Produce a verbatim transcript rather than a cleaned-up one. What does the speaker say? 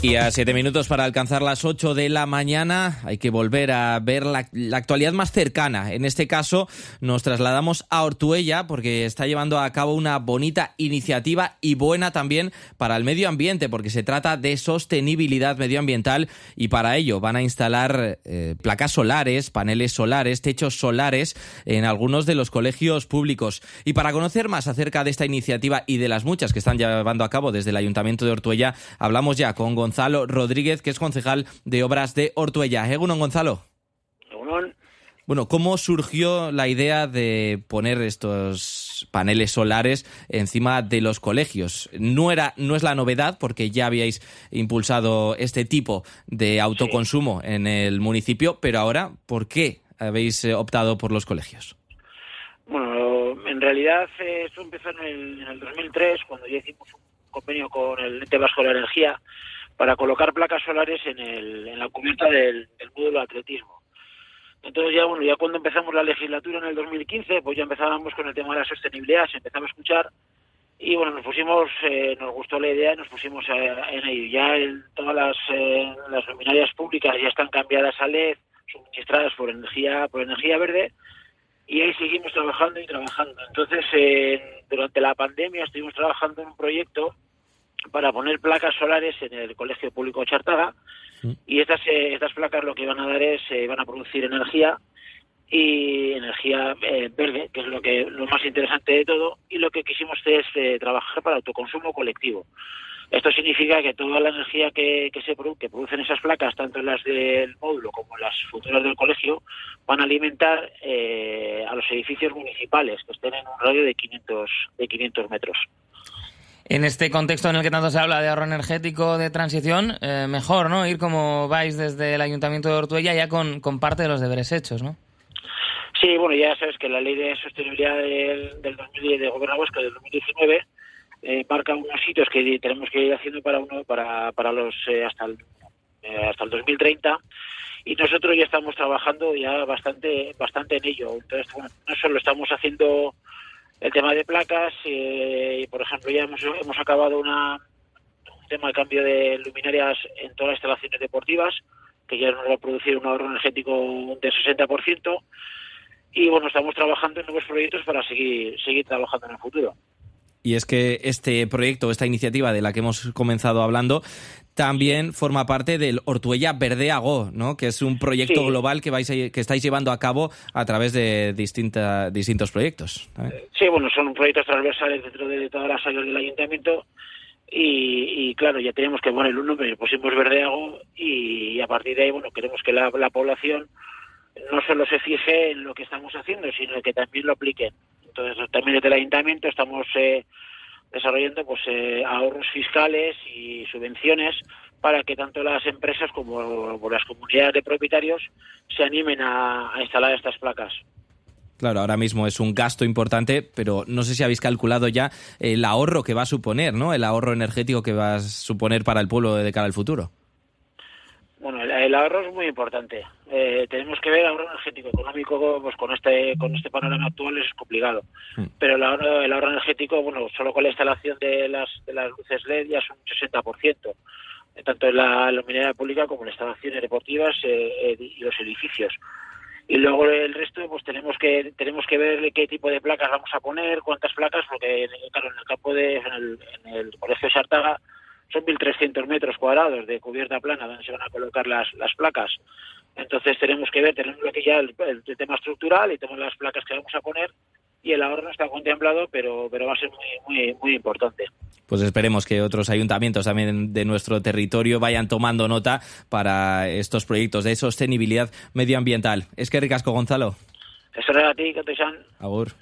Y a siete minutos para alcanzar las ocho de la mañana hay que volver a ver la, la actualidad más cercana. En este caso nos trasladamos a Ortuella porque está llevando a cabo una bonita iniciativa y buena también para el medio ambiente, porque se trata de sostenibilidad medioambiental y para ello van a instalar eh, placas solares, paneles solares, techos solares en algunos de los colegios públicos. Y para conocer más acerca de esta iniciativa y de las muchas que están llevando a cabo desde el Ayuntamiento de Ortuella, hablamos ya con Gonzalo Gonzalo Rodríguez, que es concejal de Obras de Ortuella. Egunon, Gonzalo. Egunon. Bueno, ¿cómo surgió la idea de poner estos paneles solares encima de los colegios? No era, no es la novedad, porque ya habíais impulsado este tipo de autoconsumo sí. en el municipio, pero ahora, ¿por qué habéis optado por los colegios? Bueno, en realidad eso empezó en el, en el dos mil tres, cuando ya hicimos un convenio con el Ente Vasco de la Energía para colocar placas solares en, el, en la cubierta del, del módulo de atletismo. Entonces ya bueno, ya cuando empezamos la legislatura en el dos mil quince, pues ya empezábamos con el tema de la sostenibilidad, se empezaba a escuchar y bueno, nos pusimos, eh, nos gustó la idea y nos pusimos a, en ello. Ya el, todas las, eh, las luminarias públicas ya están cambiadas a L E D, suministradas por energía, por energía verde, y ahí seguimos trabajando y trabajando. Entonces, eh, durante la pandemia estuvimos trabajando en un proyecto para poner placas solares en el Colegio Público Chartaga, sí. y estas eh, estas placas lo que van a dar es, eh, van a producir energía, y energía eh, verde, que es lo que lo más interesante de todo, y lo que quisimos es eh, trabajar para autoconsumo colectivo. Esto significa que toda la energía que, que se produ- que producen esas placas, tanto en las del módulo como en las futuras del colegio, van a alimentar eh, a los edificios municipales que estén en un radio de quinientos metros. En este contexto en el que tanto se habla de ahorro energético, de transición, eh, mejor, ¿no? Ir como vais desde el Ayuntamiento de Ortuella ya con, con parte de los deberes hechos, ¿no? Sí, bueno, ya sabes que la Ley de Sostenibilidad del, del dos mil diez de Gobierno Vasco del dos mil diecinueve eh, marca unos sitios que tenemos que ir haciendo para uno para para los eh, hasta el eh, hasta el dos mil treinta, y nosotros ya estamos trabajando ya bastante bastante en ello. Entonces, bueno, no solo estamos haciendo el tema de placas, eh, y por ejemplo ya hemos, hemos acabado una, un tema de cambio de luminarias en todas las instalaciones deportivas, que ya nos va a producir un ahorro energético de sesenta por ciento, y bueno, estamos trabajando en nuevos proyectos para seguir seguir trabajando en el futuro. Y es que este proyecto, esta iniciativa de la que hemos comenzado hablando, también forma parte del Ortuella Verde Go, ¿no? Que es un proyecto sí. global que vais a, que estáis llevando a cabo a través de distinta, distintos proyectos. ¿eh? Sí, bueno, son proyectos transversales dentro de todas las áreas del ayuntamiento y, y claro, ya teníamos que poner un nombre, pusimos Verde Go y, y a partir de ahí, bueno, queremos que la, la población no solo se fije en lo que estamos haciendo, sino que también lo apliquen. Entonces, también desde el ayuntamiento estamos eh, desarrollando pues eh, ahorros fiscales y subvenciones para que tanto las empresas como, como las comunidades de propietarios se animen a, a instalar estas placas. Claro, ahora mismo es un gasto importante, pero no sé si habéis calculado ya el ahorro que va a suponer, ¿no? El ahorro energético que va a suponer para el pueblo de cara al futuro. Bueno, el, el ahorro es muy importante. Eh, tenemos que ver ahorro energético, económico, pues con este con este panorama actual es complicado. Mm. Pero el ahorro, el ahorro energético, bueno, solo con la instalación de las de las luces L E D ya es un sesenta por ciento, tanto en la luminaria pública como en las instalaciones deportivas eh, eh, y los edificios. Y luego el resto, pues tenemos que tenemos que ver qué tipo de placas vamos a poner, cuántas placas, porque claro, en el campo de en el, en el Colegio de Sartaga son mil trescientos metros cuadrados de cubierta plana donde se van a colocar las, las placas. Entonces tenemos que ver, tenemos que ya el, el tema estructural y tenemos las placas que vamos a poner y el ahorro no está contemplado, pero pero va a ser muy muy muy importante. Pues esperemos que otros ayuntamientos también de nuestro territorio vayan tomando nota para estos proyectos de sostenibilidad medioambiental. Es que ricasco, Gonzalo. Eso era a ti, que te sean. Agur.